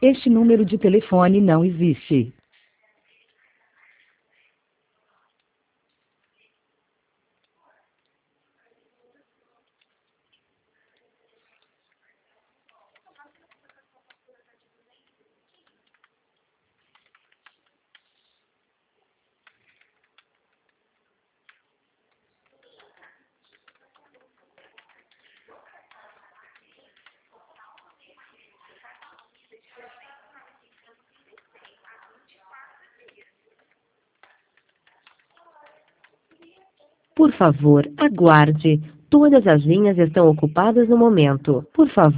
Este número de telefone não existe. Por favor, aguarde. Todas as linhas estão ocupadas no momento. Por favor.